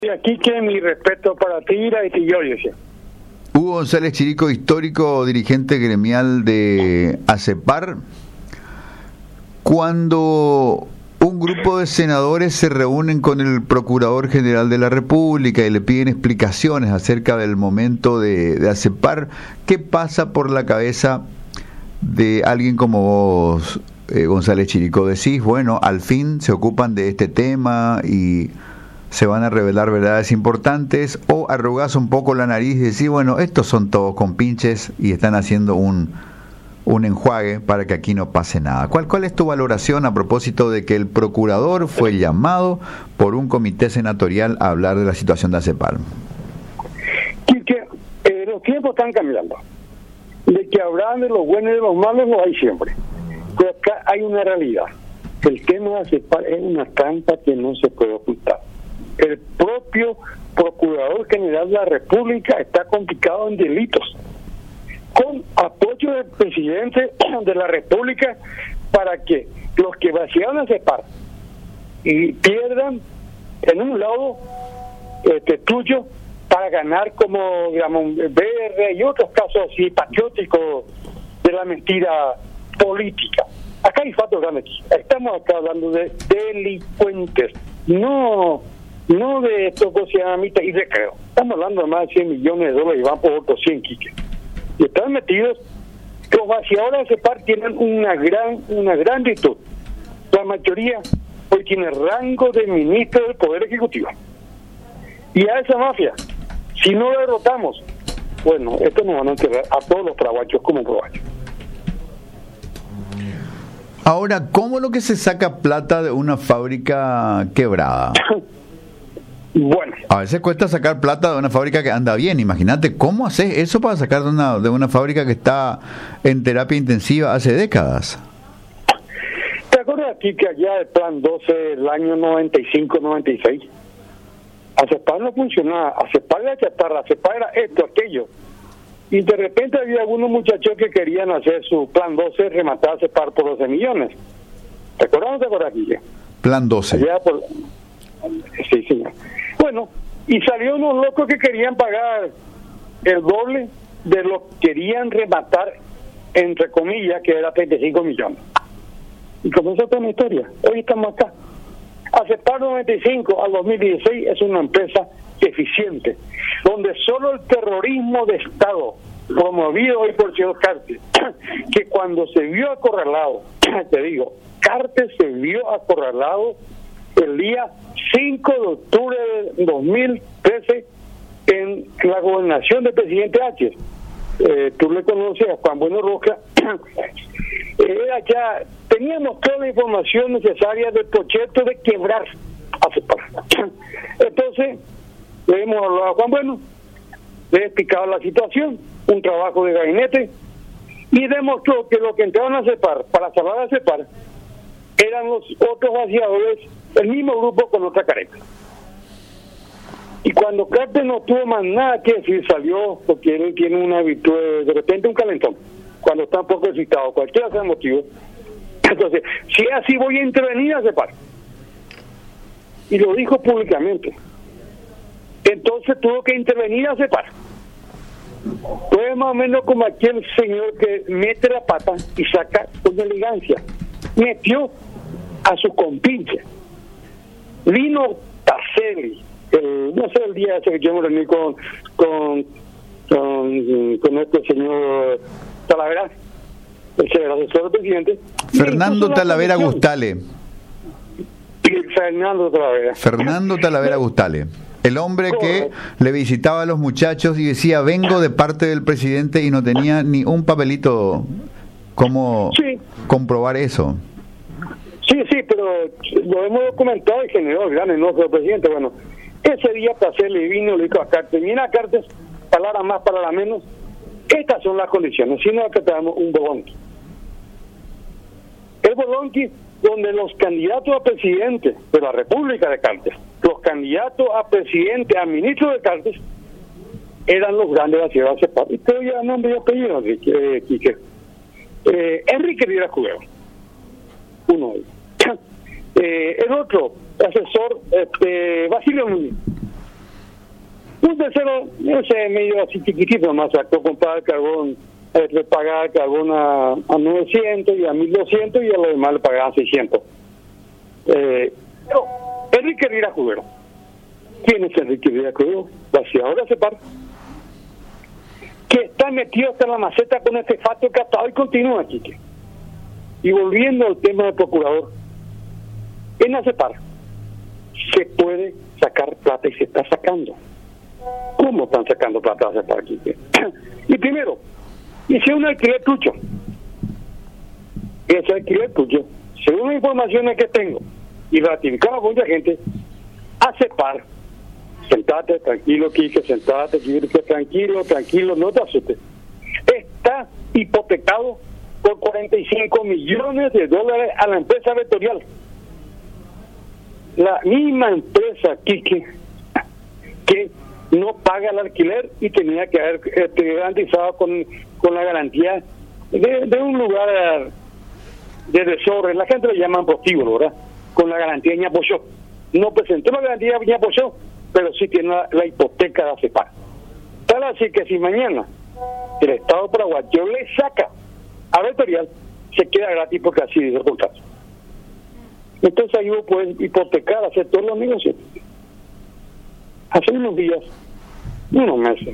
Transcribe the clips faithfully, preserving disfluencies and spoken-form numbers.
Y aquí que mi respeto para ti y que yo decía. Hugo González Chirico, histórico dirigente gremial de ACEPAR. Cuando un grupo de senadores se reúnen con el Procurador General de la República y le piden explicaciones acerca del momento de, de ACEPAR, ¿qué pasa por la cabeza de alguien como vos, eh, González Chirico? Decís, bueno, al fin se ocupan de este tema y se van a revelar verdades importantes, o arrugás un poco la nariz y decís, bueno, estos son todos compinches y están haciendo un, un enjuague para que aquí no pase nada. ¿Cuál, cuál es tu valoración a propósito de que el procurador fue llamado por un comité senatorial a hablar de la situación de ACEPAR? Que eh, los tiempos están cambiando. De que hablan de los buenos y de los malos, lo hay siempre. Pero acá hay una realidad. El tema de ACEPAR es una trampa que no se puede ocultar. El propio Procurador General de la República está complicado en delitos, con apoyo del presidente de la República, para que los que vaciaron a ACEPAR y pierdan en un lado este tuyo para ganar, como digamos B R y otros casos así patrióticos de la mentira política. Acá hay fatos grandes. Estamos acá hablando de delincuentes, no no de estos que se llaman y recreo. Estamos hablando de más de cien millones de dólares y van por otros cien, Quique. Y están metidos. Los vaciadores de ACEPAR tienen una gran una gran virtud. La mayoría hoy tiene rango de ministro del Poder Ejecutivo. Y a esa mafia, si no la derrotamos, bueno, esto nos van a enterrar a todos los paraguayos como paraguayos. Ahora, ¿cómo lo que se saca plata de una fábrica quebrada? Bueno, a veces cuesta sacar plata de una fábrica que anda bien. Imagínate, ¿cómo haces eso para sacar de una, de una fábrica que está en terapia intensiva hace décadas? ¿Te acuerdas aquí que allá el plan doce, el año noventa y cinco noventa y seis, ACEPAR no funcionaba? ACEPAR era chatarra, ACEPAR era esto, aquello. Y de repente había algunos muchachos que querían hacer su plan doce, rematar ACEPAR por doce millones. ¿Te acuerdas o no te acuerdas, Guille? Plan doce. Allá por... Sí, señor. Bueno, y salió unos locos que querían pagar el doble de lo que querían rematar, entre comillas, que era treinta y cinco millones. Y comenzó toda una historia. Hoy estamos acá. ACEPAR noventa y cinco al dos mil dieciséis es una empresa eficiente, donde solo el terrorismo de Estado, promovido hoy por el señor Cartes, que cuando se vio acorralado, te digo, Cartes se vio acorralado el día cinco de octubre de dos mil trece en la gobernación del presidente H. Eh, tú le conoces a Juan Bueno Roca. Era ya, teníamos toda la información necesaria del proyecto de quebrar ACEPAR. Entonces, le hemos hablado a Juan Bueno, le he explicado la situación, un trabajo de gabinete, y demostró que lo que entraron a ACEPAR para salvar a ACEPAR eran los otros vaciadores, el mismo grupo con otra careta. Y cuando Cartes no tuvo más nada que decir, salió, porque él tiene una virtud, de, de repente un calentón, cuando está un poco excitado, cualquiera sea el motivo. Entonces, si es así, voy a intervenir a ACEPAR. Y lo dijo públicamente. Entonces tuvo que intervenir a ACEPAR. Fue más o menos como aquel señor que mete la pata y saca con elegancia. Metió a su compinche. Vino Tacelli, el, no sé el día ese que yo me reuní con con, con con este señor Talavera, el asesor del presidente. Fernando Talavera Gustale. Fernando Talavera. Fernando Talavera Gustale. El hombre que le visitaba a los muchachos y decía, vengo de parte del presidente, y no tenía ni un papelito. ¿Cómo sí. comprobar eso? Sí, sí, pero lo hemos documentado y generó el gran enojo del presidente. Bueno, ese día Tacelli vino y le dijo a Cartes, mira Cartes, palabra más, palabra menos, estas son las condiciones, si no que tenemos un bolonqui. El bolonqui donde los candidatos a presidente de la República de Cartes, los candidatos a presidente, a ministro de Cartes, eran los grandes de la ciudad de ACEPAR. Y te voy a dar nombre y apellido, Enrique. Quique. Eh, Enrique Riera Escudero, uno de ellos. Eh, el otro, asesor, este, Basilio Núñez. Un tercero, no sé, medio así chiquitito, más sacó comprar el carbón, eh, le pagaba el carbón a, a novecientos y a mil doscientos y a lo demás le pagaban seiscientos. Eh, pero Enrique Riera Cubero, ¿quién es Enrique Riera Cubero? Vaciador de ACEPAR, que está metido hasta en la maceta con este facto captado y continúa, Quique. Y volviendo al tema del procurador, en ACEPAR se puede sacar plata y se está sacando. ¿Cómo están sacando plata de ACEPAR, Quique? Y primero, hice un alquiler tuyo. Ese alquiler tuyo, según las informaciones que tengo, y ratificado por mucha gente, ACEPAR, sentate, tranquilo, Quique, sentate, Quique, tranquilo, tranquilo, no te asustes, está hipotecado por cuarenta y cinco millones de dólares a la empresa vectorial. La misma empresa, Quique, que no paga el alquiler y tenía que haber este, garantizado con, con la garantía de, de un lugar de desorden. La gente lo llaman prostíbulo, ¿verdad? Con la garantía de Ñapochó. No presentó la garantía de Ñapochó, pero sí tiene la, la hipoteca de ACEPAR. Tal así que si mañana el Estado paraguayo le saca a Vectorial, se queda gratis porque así dice el contrato. Entonces ahí vos puedes hipotecar, hacer todos los negocios. Hace unos días, unos meses,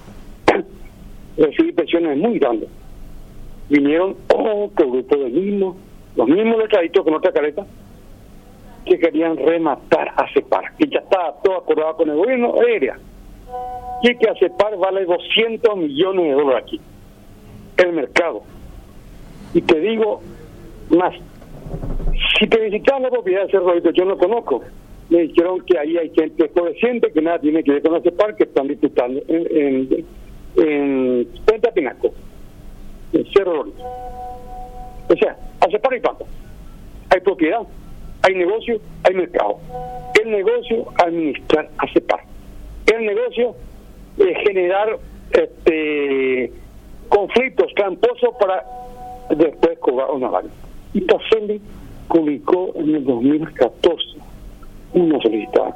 recibí presiones muy grandes. Vinieron otro grupo de mismos, los mismos letraditos con otra careta, que querían rematar a ACEPAR, que ya estaba todo acordado con el gobierno aérea, y que ACEPAR vale doscientos millones de dólares aquí, el mercado. Y te digo más, si te visitas la propiedad de Cerro Alto, yo no conozco, me dijeron que ahí hay gente floreciente que nada tiene que ver con ACEPAR, que están disputando en, en, en Puente Pinasco, en Cerro Alto. O sea, ACEPAR hay pato, hay propiedad, hay negocio, hay mercado. El negocio, administrar ACEPAR. El negocio, eh, generar este conflictos tramposos para después cobrar una vaga. Y Taselli publicó en el dos mil catorce una solicitud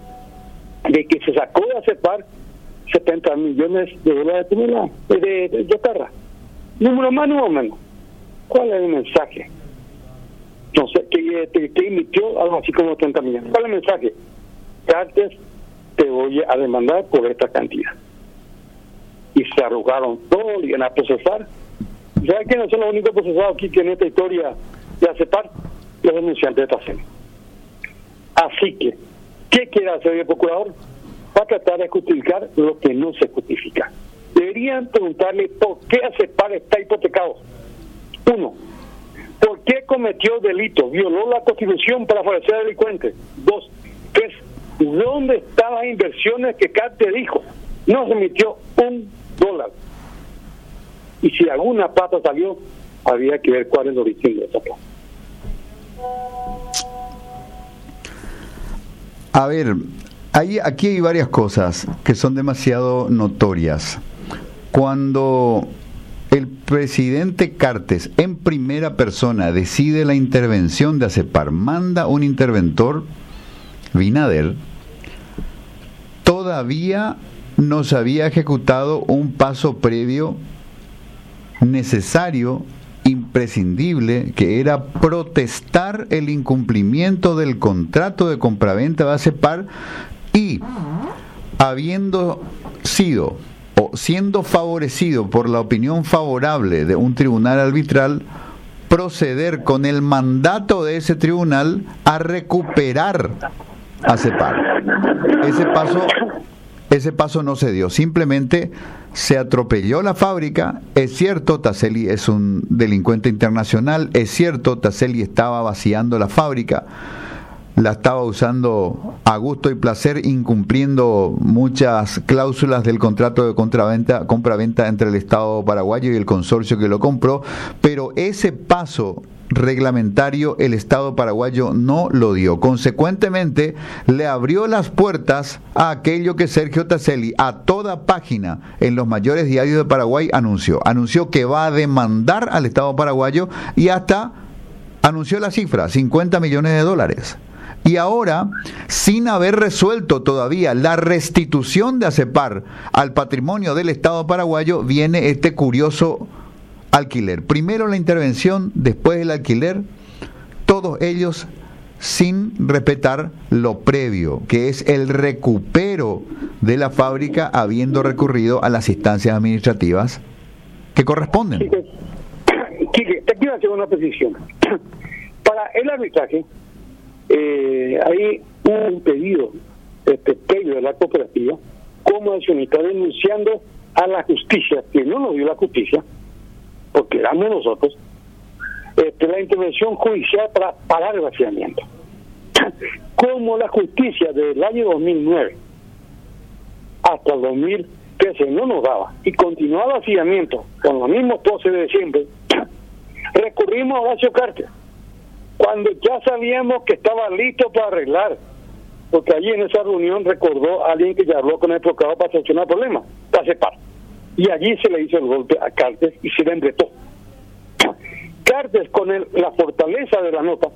de que se sacó de ACEPAR setenta millones de dólares de toneladas de, de, de chatarra. Número más, número menos. ¿Cuál es el mensaje? No sé, que, que, que emitió algo así como treinta millones. ¿Cuál es el mensaje? Cartes, te voy a demandar por esta cantidad. Y se arrogaron todo, y iban a procesar. ¿Sabes quiénes son los únicos procesados aquí que en esta historia de ACEPAR? Los denunciantes de Taselli. Así que, ¿qué quiere hacer el procurador? Va a tratar de justificar lo que no se justifica. Deberían preguntarle por qué ACEPAR está hipotecado. Uno, ¿por qué cometió delito? Violó la Constitución para favorecer al delincuente. Dos, tres, ¿dónde estaban las inversiones que Cartes dijo? No se emitió un dólar. Y si alguna plata salió, había que ver cuál es el origen de esa plata. A ver, hay, aquí hay varias cosas que son demasiado notorias. Cuando el presidente Cartes, en primera persona, decide la intervención de ACEPAR, manda un interventor, Binader, todavía no se había ejecutado un paso previo necesario, imprescindible, que era protestar el incumplimiento del contrato de compraventa de ACEPAR y, habiendo sido o siendo favorecido por la opinión favorable de un tribunal arbitral, proceder con el mandato de ese tribunal a recuperar ACEPAR. Ese paso Ese paso no se dio, simplemente se atropelló la fábrica. Es cierto, Taselli es un delincuente internacional, es cierto, Taselli estaba vaciando la fábrica, la estaba usando a gusto y placer, incumpliendo muchas cláusulas del contrato de compraventa, compraventa entre el Estado paraguayo y el consorcio que lo compró, pero ese paso reglamentario el Estado paraguayo no lo dio. Consecuentemente, le abrió las puertas a aquello que Sergio Taselli, a toda página en los mayores diarios de Paraguay, anunció. Anunció que va a demandar al Estado paraguayo y hasta anunció la cifra, cincuenta millones de dólares. Y ahora, sin haber resuelto todavía la restitución de ACEPAR al patrimonio del Estado paraguayo, viene este curioso alquiler. Primero la intervención, después el alquiler, todos ellos sin respetar lo previo, que es el recupero de la fábrica, habiendo recurrido a las instancias administrativas que corresponden. Quique, Quique, te quiero hacer una precisión. Para el arbitraje, eh, hay un pedido este, previo de la cooperativa como accionista denunciando a la justicia, que no nos dio la justicia, porque éramos nosotros, este, la intervención judicial para parar el vaciamiento. Como la justicia del año dos mil nueve hasta el dos mil trece no nos daba y continuaba el vaciamiento con los mismos procederes de siempre, recurrimos a Horacio Cartes cuando ya sabíamos que estaba listo para arreglar, porque allí en esa reunión recordó a alguien que ya habló con el procurador para solucionar el problema, para separar, y allí se le hizo el golpe a Cartes y se le embretó. Cartes, con el, la fortaleza de la nota,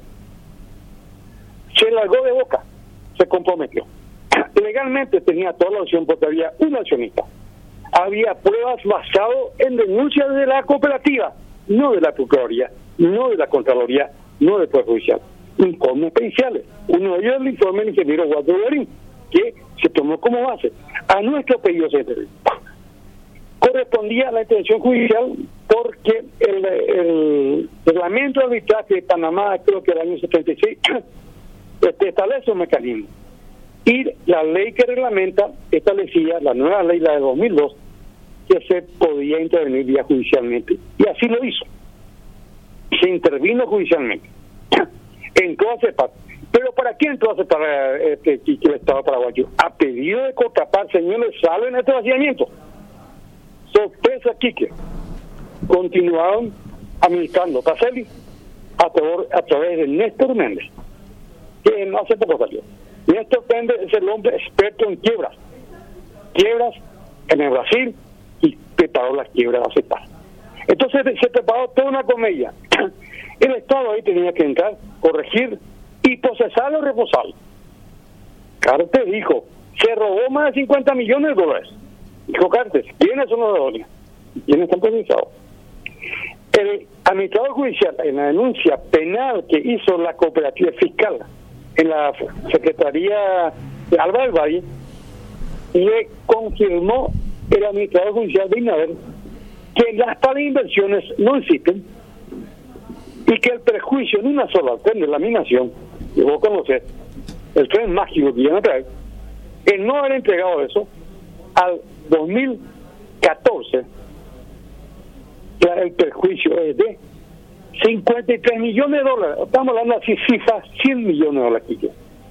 se largó de boca, se comprometió. Legalmente tenía toda la opción porque había un accionista. Había pruebas basadas en denuncias de la cooperativa, no de la Procuraduría, no de la Contraloría, no del Poder Judicial. Informes periciales. Uno de ellos es el informe del ingeniero Walter Guarín, que se tomó como base. A nuestro pedido se intervino. Correspondía a la intervención judicial porque el, el reglamento de arbitraje de Panamá, creo que el año setenta y seis, este, establece un mecanismo. Y la ley que reglamenta establecía, la nueva ley, la de dos mil dos, que se podía intervenir vía judicialmente. Y así lo hizo. Se intervino judicialmente. Entró a ACEPAR. ¿Pero para qué entró a ACEPAR este, el Estado paraguayo? A pedido de Cotapar, señores, salen este vaciamiento. Sorpresa, Quique. Continuaron administrando Caselli a, favor, a través de Néstor Méndez, que no hace poco salió. Néstor Méndez es el hombre experto en quiebras. Quiebras en el Brasil y preparó las quiebras de ACEPAR. Entonces se preparó toda una comedia. El Estado ahí tenía que entrar, corregir y procesarlo o reposarlo. Cartes dijo, se robó más de cincuenta millones de dólares. Dijo Cartes, ¿quiénes son los deudores? ¿Quiénes están procesados? El administrador judicial, en la denuncia penal que hizo la cooperativa fiscal en la Secretaría de Alba del Valle, le confirmó el administrador judicial de INADER que las tales inversiones no existen y que el perjuicio en una sola tren de laminación, que vos conocés, el tren mágico que iban a traer, el no haber entregado eso, al dos mil catorce, ya el perjuicio es de cincuenta y tres millones de dólares. Estamos hablando así, cifras, cien millones de dólares. Aquí.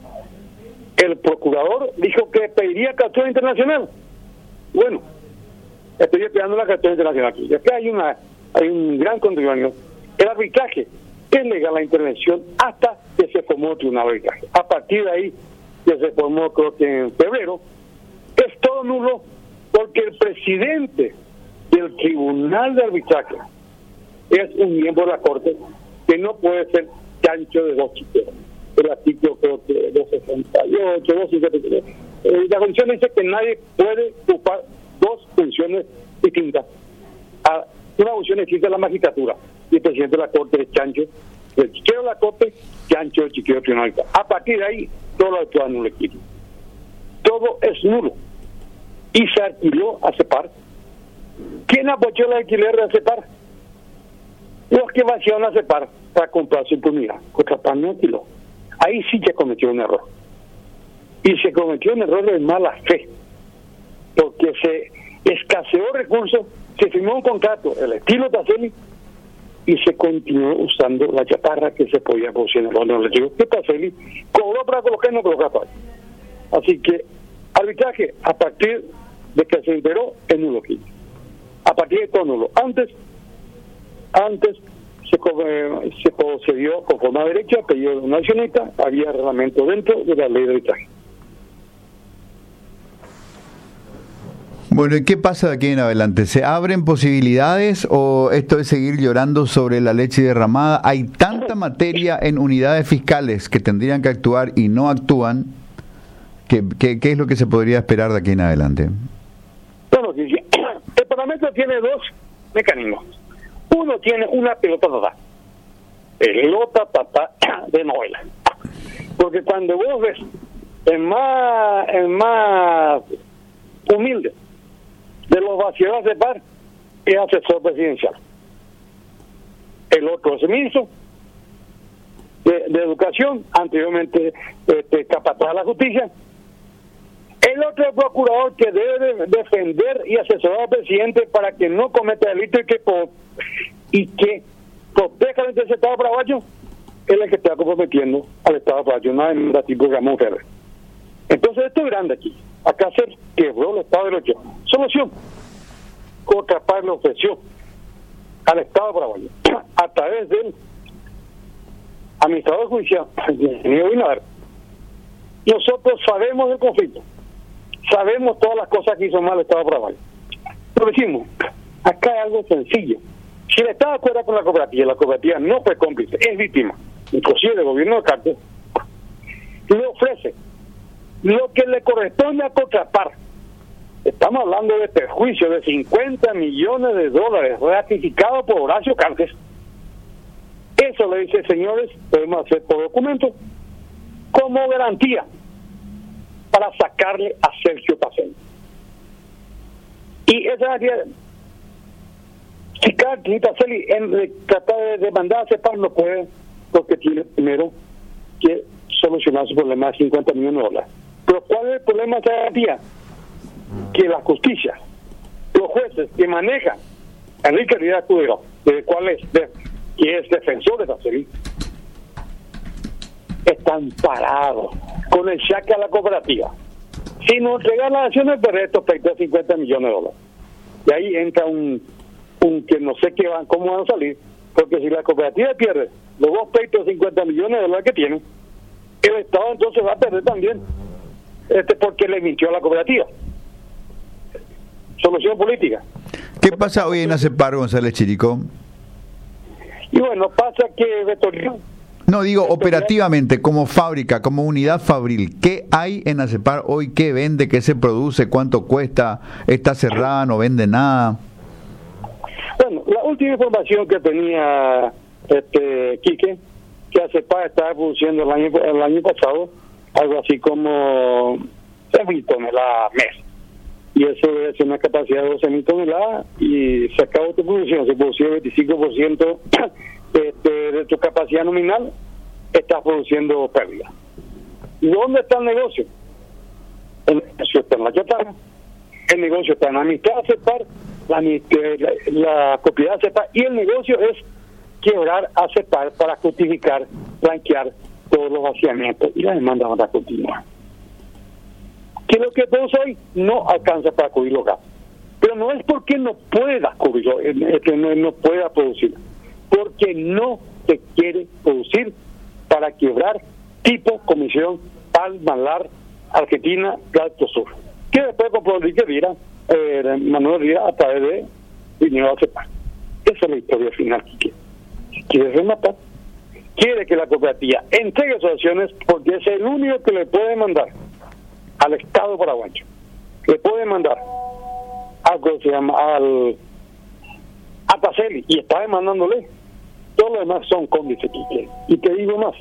El procurador dijo que pediría captura internacional. Bueno, estoy esperando la captura internacional aquí. Es que hay, una, hay un gran contribución. El arbitraje es legal la intervención hasta que se formó el tribunal de arbitraje. A partir de ahí, que se formó creo que en febrero, es todo nulo porque el presidente del tribunal de arbitraje es un miembro de la Corte que no puede ser chancho de dos chiqueros. El artículo creo que doscientos sesenta y ocho, doscientos cincuenta y tres. Eh, la Constitución dice que nadie puede ocupar dos funciones distintas. A una función existe la magistratura y el presidente de la Corte es chancho del chiquero de la Corte, chancho del chiquero del tribunal. A partir de ahí, todo lo actual no le quiere. Todo es nulo. Y se alquiló a ACEPAR. ¿Quién apoyó el alquiler de ACEPAR? Los que vaciaron a ACEPAR para comprar su impunidad. Cotapar no alquiló. Ahí sí se cometió un error. Y se cometió un error de mala fe. Porque se escaseó recursos, se firmó un contrato, el estilo Caselli, y se continuó usando la chatarra que se podía producir en el orden eléctrico. Que Caselli cobró para colocar y no colocar para. Así que arbitraje a partir de que se enteró es nulo. A partir de todo nulo. Antes, antes se, eh, se procedió con forma derecha, pedido de una accionista, había reglamento dentro de la ley de arbitraje. Bueno, ¿y qué pasa de aquí en adelante? ¿Se abren posibilidades o esto es seguir llorando sobre la leche derramada? Hay tantos esta materia en unidades fiscales que tendrían que actuar y no actúan, ¿qué, qué, qué es lo que se podría esperar de aquí en adelante? Bueno, el Parlamento tiene dos mecanismos. Uno tiene una pelota tata, pelota tata de novela. Porque cuando vos ves el más, el más humilde de los vaciados de par, es asesor presidencial. El otro es el ministro de, de Educación, anteriormente este, capataz de la justicia. El otro es procurador que debe defender y asesorar al presidente para que no cometa delito y que, y que proteja el interés del Estado paraguayo. Él es el que está comprometiendo al Estado paraguayo, una enmienda tipo Ramón Ferrer. Entonces esto es grande aquí. Acá se quebró el Estado de Derecho. Solución. Contrapar le ofreció al Estado paraguayo a través del administrador judicial, el ingeniero Binader. Nosotros sabemos del conflicto, sabemos todas las cosas que hizo mal el Estado paraguayo. Pero decimos, acá hay algo sencillo. Si el Estado acuerda con la cooperativa, la cooperativa no fue cómplice, es víctima, inclusive del gobierno de Carter, le ofrece lo que le corresponde a Contrapar. Estamos hablando de perjuicio de cincuenta millones de dólares ratificado por Horacio Cartes. Eso le dice, señores, podemos hacer por documento como garantía para sacarle a Sergio Pacén. Y esa garantía, si Cartes y Paceli en tratar de demandar a CEPAR no puede, porque tiene primero que solucionar su problema de cincuenta millones de dólares. Pero ¿cuál es el problema de esa garantía? Que la justicia, los jueces que manejan a Enrique Rivera Escudero, de cuál es, de, que es defensor de Paceli, están parados con el cheque a la cooperativa. Si no entregan las acciones, de resto de cincuenta millones de dólares. Y ahí entra un, un que no sé qué van, cómo van a salir, porque si la cooperativa pierde los dos peitos de cincuenta millones de dólares que tiene, el Estado entonces va a perder también, este porque le mintió a la cooperativa. Solución política. ¿Qué pasa hoy en ACEPAR, González Chirico? Y bueno, pasa que Betorino... No, digo operativamente, como fábrica, como unidad fabril, ¿qué hay en ACEPAR hoy? ¿Qué vende? ¿Qué se produce? ¿Cuánto cuesta? ¿Está cerrada? ¿No vende nada? Bueno, la última información que tenía este Quique, que ACEPAR estaba produciendo el año, el año pasado, algo así como seis mil toneladas mes. Y eso es una capacidad de doce mil toneladas y se acabó tu producción, se produció veinticinco por ciento de, de, de tu capacidad nominal, estás produciendo pérdida. ¿Y dónde está el negocio? El negocio está en la chatarra, el negocio está en la amistad de ACEPAR, la, la, la propiedad de ACEPAR, y el negocio es quebrar a ACEPAR para justificar, blanquear todos los vaciamientos, y las demandas van a continuar. Que lo que todos hoy no alcanza para cubrir los gastos. Pero no es porque no pueda cubrirlo, es que no, no pueda producir, porque no se quiere producir para quebrar tipo Comisión Palmalar Argentina Galto Sur, que después compró Enrique Rivera, eh, Manuel Rivera, a través de dinero a CEPAR. Esa es la historia final que quiere. Si quiere rematar, quiere que la cooperativa entregue sus acciones porque es el único que le puede mandar al Estado paraguayo, le puede mandar algo que se llama al a Paceli, y está demandándole. Todos los demás son cómplices. Y te digo más,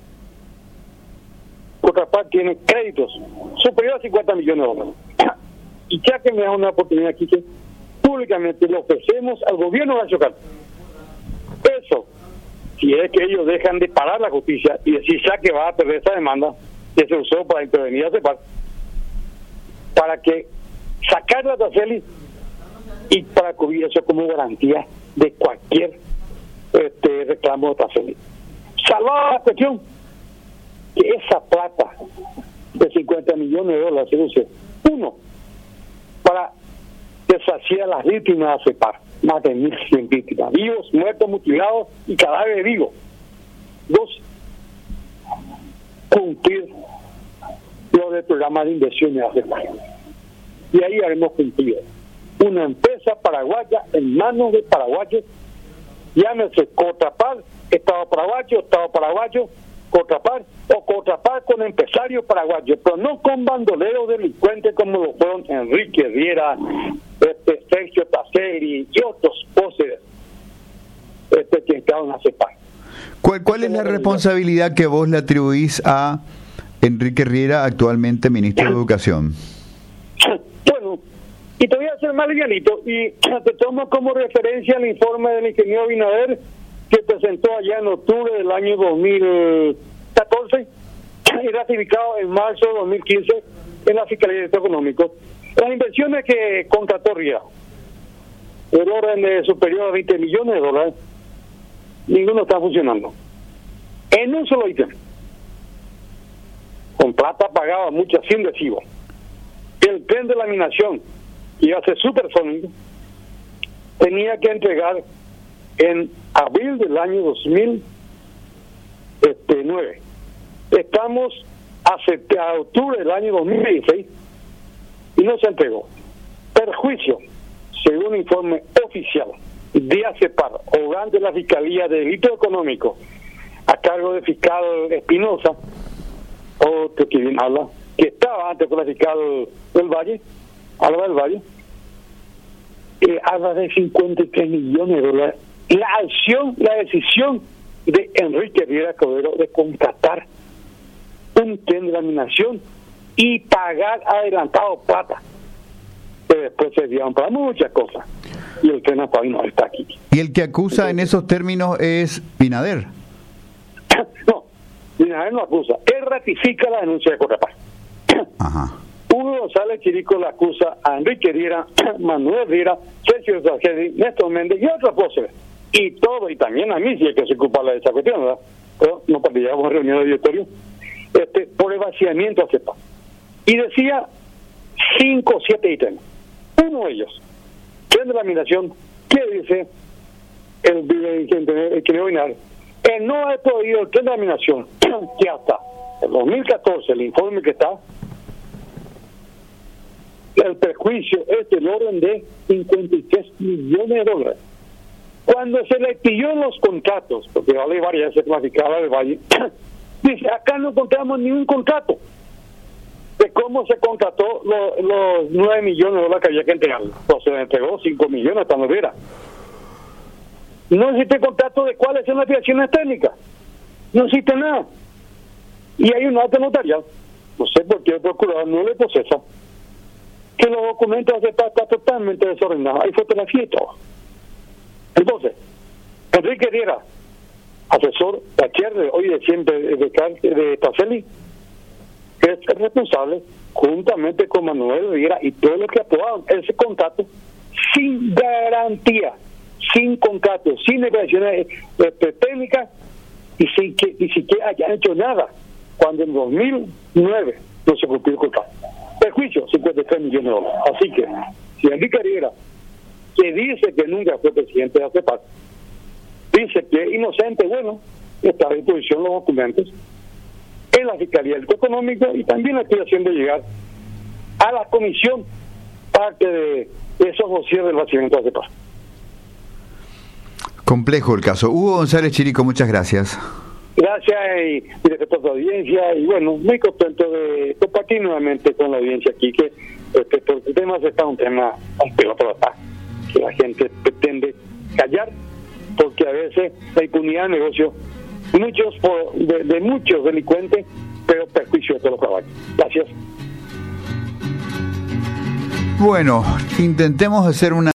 Contrapar tiene créditos superiores a cincuenta millones de dólares. Y ya que me da una oportunidad aquí, que públicamente le ofrecemos al gobierno nacional eso, si es que ellos dejan de parar la justicia y decir ya que va a perder esa demanda que se usó para intervenir a CEPAR, para que sacar la Paceli y para cubrir eso como garantía de cualquier este reclamo de Paceli. Salvada la cuestión que esa plata de cincuenta millones de dólares se use, uno, para deshacer a las víctimas de CEPAR, más de mil cien víctimas, vivos, muertos, mutilados y cadáveres vivos. Dos, cumplir lo del programa de inversiones de CEPAR. Y ahí haremos cumplido una empresa paraguaya en manos de paraguayos, llámese Contrapar, Estado paraguayo, Estado paraguayo, contrapar, o contrapar con empresarios paraguayos, pero no con bandoleros delincuentes como lo fueron Enrique Riera, este, Sergio Tasseri y otros próceres este, que entraron a CEPAR. ¿Cuál, ¿Cuál es la responsabilidad que vos le atribuís a Enrique Riera, actualmente ministro de Educación? Bueno, y te voy a hacer más livianito, y te tomo como referencia el informe del ingeniero Abinader que presentó allá en octubre del año dos mil catorce y ratificado en marzo de dos mil quince en la Fiscalía de Delito Económico. Las inversiones que contrató Riera, el orden de superior a veinte millones de dólares, ninguno está funcionando. En un solo ítem, con plata pagada, mucha sin recibo. El tren de laminación, que iba a ser supersónico, tenía que entregar en abril del año dos mil nueve. Estamos a, a octubre del año dos mil dieciséis y no se entregó. Perjuicio, según informe oficial de ACEPAR, órgano de la Fiscalía de Delito Económico, a cargo del fiscal Espinosa, o que bien habla, que estaba antes con la fiscal del Valle, Alba del Valle, eh, habla de cincuenta y tres millones de dólares. La acción, la decisión de Enrique Riera Cordero de contratar un tren de laminación y pagar adelantado plata, que después se dieron para muchas cosas, y el tren hasta hoy no está aquí. ¿Y el que acusa Entonces, en esos términos es Binader? No, Binader no acusa, él ratifica la denuncia de Contrapar. Ajá. Hugo González Chirico le acusa a Enrique Riera, Manuel Riera, Sergio Tasseri, Néstor Méndez y otros próceres. Y todo, y también a mí sí hay que se culpable de esa cuestión, ¿verdad? Pero no participamos en reunión de directorio, este, por el vaciamiento a CEPAR. Y decía cinco o siete ítems. Uno de ellos, tren de laminación, que dice el, el, el, el que Binader, el no ha podido el tren de laminación, que hasta el dos mil catorce, el informe que está, el perjuicio es del orden de cincuenta y tres millones de dólares. Cuando se le pidió los contratos, porque vale varias veces clasificada del Valle, dice, acá no encontramos ningún contrato de cómo se contrató lo, los nueve millones de dólares que había que entregar. Pues se le entregó cinco millones hasta no hubiera. No existe contrato de cuáles son las direcciones técnicas. No existe nada. Y hay un acta notarial, no sé por qué el procurador no le procesa, que los documentos están totalmente desordenados. Hay fotografía y todo. Entonces, Enrique Riera, asesor de hoy de siempre de, de, de Tasseri, que es el responsable, juntamente con Manuel Riera y todos los que aprobaron ese contrato, sin garantía, sin contrato, sin negociaciones este, técnicas, y sin que ni siquiera hayan hecho nada, cuando en dos mil nueve no se cumplió el contrato. Perjuicio, cincuenta y tres millones de dólares. Así que, si Enrique Riera, que dice que nunca fue presidente de ACEPAR, dice que es inocente, bueno, está a disposición los documentos en la Fiscalía del Delito Económico, y también estoy haciendo llegar a la comisión parte de esos dossiers del vaciamiento de ACEPAR. Complejo el caso. Hugo González Chirico, muchas gracias. Gracias y, y respeto a tu audiencia, y bueno, muy contento de compartir nuevamente con la audiencia aquí, que este, porque el tema está un tema un pelotón acá, que la gente pretende callar, porque a veces la impunidad de negocio, muchos por, de, de muchos delincuentes, pero perjuicio de todos los caballos. Gracias. Bueno, intentemos hacer una